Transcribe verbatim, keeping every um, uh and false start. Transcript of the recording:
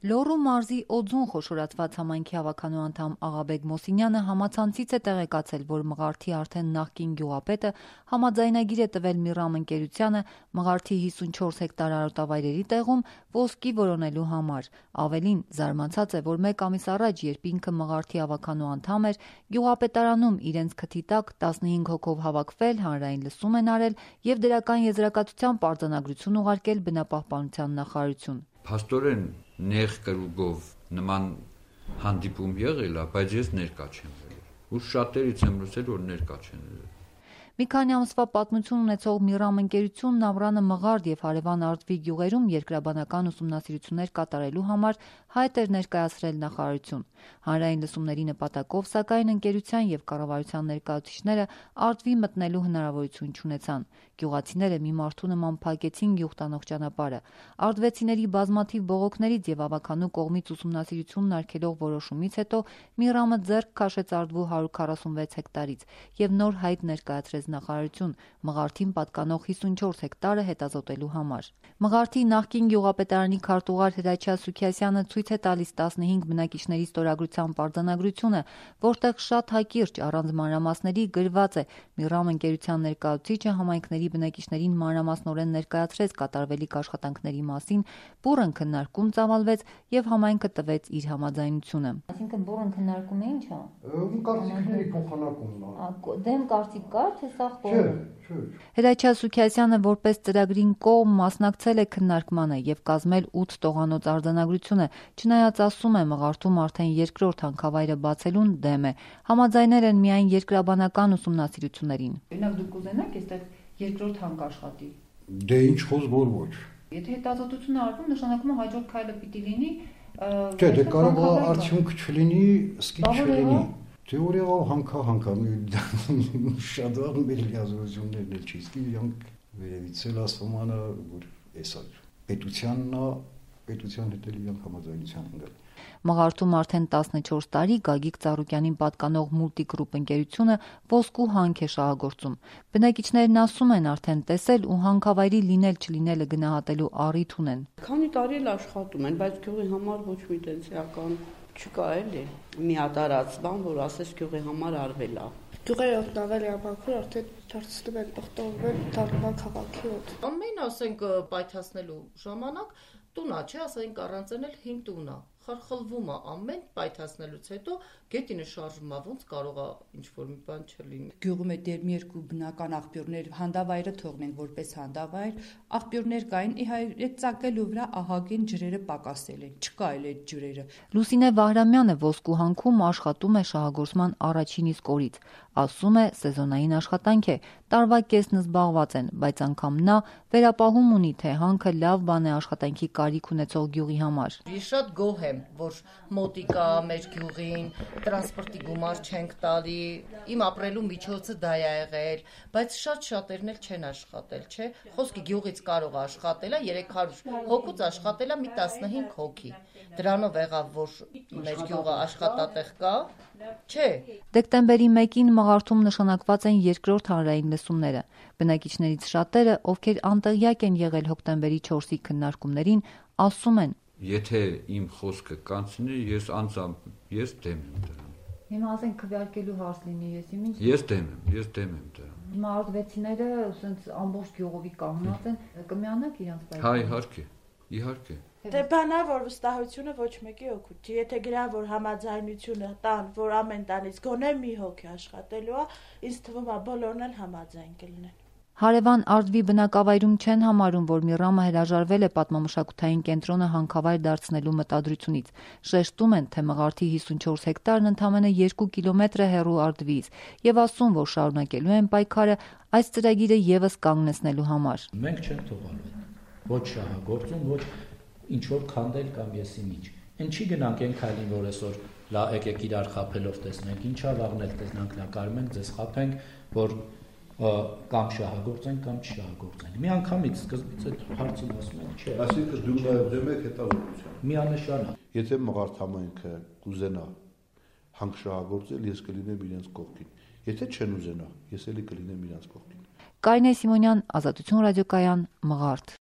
Լոռու մարզի Օձուն խոշորացված համայնքի հավաքանու անդամ Աղաբեկ Մոսինյանը համացանցից է տեղեկացել, որ Մղարթի արդեն նախկին գյուղապետը համաձայնագիր է տվել Միրամ ընկերությանը Մղարթի հիսունչորս հեկտար արոտավայրերի տեղում ոսկի որոնելու համար։ Ավելին, զարմացած է, որ մեկ ամիս առաջ, երբ ինքը Մղարթի հավաքանու անդամ էր, գյուղապետարանում իրենց քթի տակ տասնհինգ հոգով հավաքվել, հանրային լսում են արել եւ դրական եզրակացությամբ արձանագրություն ուղարկել բնապահպանության նախարարություն։ Փաստորեն նեղ կրուգով նման հանդիպում եղել է, բայց ես ներկա չեմ եղել։ Ու շատերից եմ լսել, որ ներկա չեն եղել։ Մի քանի ամսվա պատմություն ունեցող Միրամ ընկերությունն Ամռանը Մղարդ եւ Հարևան Արտվի գյուղերում երկրաբանական ուսումնասիրություններ կատարելու համար հայտ էր ներկայացրել նախարարություն։ Հանրային լսումների նպատակով, սակայն ընկերության եւ կառավարության ներկայացուցիչները Արտվի մտնելու հնարավորություն չունեցան։ Գյուղացիները մի մարդու նման փակեցին գյուղ տանող ճանապարհը։ Արտվեցիների բազմաթիվ բողոքներից եւ ավականու կողմից ուսումնասիրությունն արգելող որոշումից հետո Միրամը ձեռք քաշեց Արտվու հարյուր քառասունվեց հեկտարից եւ նոր հայտ ներկայացրեց նախարարություն Մղարթին պատկանող հիսունչորս հեկտարը հետազոտելու համար։ Մղարթի նախկին գյուղապետարանի քարտուղար Հրաչյա Սուքիասյանը ցույց է տալիս տասնհինգ բնակիչների ստորագրության պարզանագրությունը, որտեղ շատ հակիրճ առանց մանրամասների գրված է Միրամ ընկերության ներկայացուցիչը համայնքների բնակիչներին մանրամասնորեն ներկայացրեց կատարվելիք աշխատանքների մասին, բուռն քննարկում ծավալվեց եւ համայնքը տվեց իր համաձայնությունը։ Այսինքն բուռն քննարկումը ի՞նչ է։ Կարծիքների փոխանակումն է։ Դեմ կարծիք կար, թե սա Չէ, չէ։ Հրաչյա Սուքիասյանը որպես ծրագրին կողմ մասնակցել է քննարկմանը եւ կազմել ութ տողանոց արձանագրությունը, չնայած ասում է Մղարթում արդեն երկրորդ հանքավայրը բացելուն դեմ է։ Համաձայնել են միայն երկրաբանական ուսումնասիրություններին։ Օրինակ դուք կուզենաք այստեղ երկրորդ հանք աշխատի։ Դե ինչ խոս որ ոչ։ Եթե հետազոտությունը արվում, նշանակում է հաջորդ քայլը պիտի լինի։ Չէ, դե կարող է արդյունք չլինի, սկիզբ չլինի։ Թեորիայով հանքա հանքա շատ վաղ մեր լիազորություններն էլ չի սկի իրանք վերևից էլ ասում անը որ էսա պետությանն է պետության հետ էլ իրանք համաձայնության են գալ։ Մղարթում արդեն տասնչորս տարի Գագիկ Ծառուկյանին պատկանող Multigroup ընկերությունը ոսկու հանք է շահագործում։ Բնակիչներն ասում են արդեն տեսել ու հանքավայրի լինել չլինելը գնահատելու առիթ ունեն։ Քանի տարի էլ աշխատում են, բայց գյուղի համար ոչ մի տենսիական չկա էլի միատարած բան, որ ասես գյուղի համար արվել է։ Գյուղերը օգտվել է ապակուր, արդեն դարձնում են պղտորվել դառնալ քաղաքի օդ։ Ամեն ասենք պայթացնելու ժամանակ տունա, չէ, ասենք առանց էլ հին տունա։ Խարխլվում է ամեն պայթացնելուց հետո գետինը շարժվում է, ոնց կարող է ինչ-որ մի բան չլինի։ Գյուղում է դեռ մի երկու բնական աղբյուրներ, հանդավայրը թողնենք որպես հանդավայր, աղբյուրներ կային, իհարկե ծակելու վրա ահագին ջրերը պակասել են, չկա էլ այդ ջրերը։ Լուսինե Վահրամյանը ոսկու հանքում աշխատում է շահագործման առաջին իսկ օրից։ Ասում է, սեզոնային աշխատանք է, տարվա կեսն զբաղված են, բայց անգամ նա վերապահում ունի, թե հանքը լավ բան է աշխատանքի կարիք ունեցող գյուղի համար։ Ես շատ գոհ եմ, որ մոտիկա մեր գյուղին, տրանսպորտի գումար չենք տալի, իմ ապրելու միջոցը դա է եղել, բայց շատ շատերն էլ չեն աշխատել, չէ։ Խոսքը գյուղից կարող է աշխատել, երեք հարյուր հոգուց աշխատել է մի տասնհինգ հոգի։ Դրանով եղավ, որ մեր գյուղը աշխատատեղ կա, չէ։ Դեկտեմբերի մեկին Մղարթում նշանակված են երկրորդ հանրային լսումները։ Բնակիչներից շատերը, ովքեր անտեղյակ են եղել հոկտեմբերի չորսի քննարկումներին, ասում են. Եթե իմ խոսքը կանցնի, ես անձամբ ես դեմ եմ դրան։ Հիմա ասենք քվեարկելու հարց լինի, ես իմին։ Ես դեմ եմ, ես դեմ եմ դրան։ Հիմա արտվեցիները ասենց ամբողջ գյուղովի կանգնած են, կմիանաք իրանց պայքարը։ Հա, իհարկե, իհարկե։ Դե բանա որ վստահությունը ոչ մեկի օգուտ չի, եթե գրան որ համաձայնությունը տան, որ ամեն տանից գոնե մի հոգի աշխատելու է, ինձ թվում է բոլորն էլ համաձայն կլինեն։ Հարևան Արտվի բնակավայրում չեն համարում, որ Միրամը հրաժարվել է պատմամշակութային կենտրոնը հանքավայր դարձնելու մտադրությունից։ Շեշտում են, թե Մղարթի հիսունչորս հեկտարն ընդամենը երկու կիլոմետր է հեռու Արտվից եւ ասում, որ շարունակելու են պայքարը այս ծրագիրը եւս կանգնեցնելու համար։ Մենք չենք թողալու ոչ շահագործում, ոչ ինչ որ քանդել կամ եսի միջ։ Ինչի գնանք այն քայլին, որ այսօր լա եկեք իրար խափելով տեսնենք, ինչա վաղն էլ տեսնանք լակարում ենք, ձեզ խափենք, որ կամ շահագործենք կամ չշահագործենք։ Մի անգամից սկզբից այդ հարցին ասում են, չէ։ Այսինքն դու նաև դեմ եք հետազոտության։ Միանշան է։ Եթե Մղարթ համայնքը կուզենա հանք շահագործել, ես կլինեմ իրենց կողքին։ Եթե չեն ուզենա, ես էլի կլինեմ իրենց կողքին։ Կարինե Սիմոնյան, Ազատություն ռադիոկայան, Մղարթ։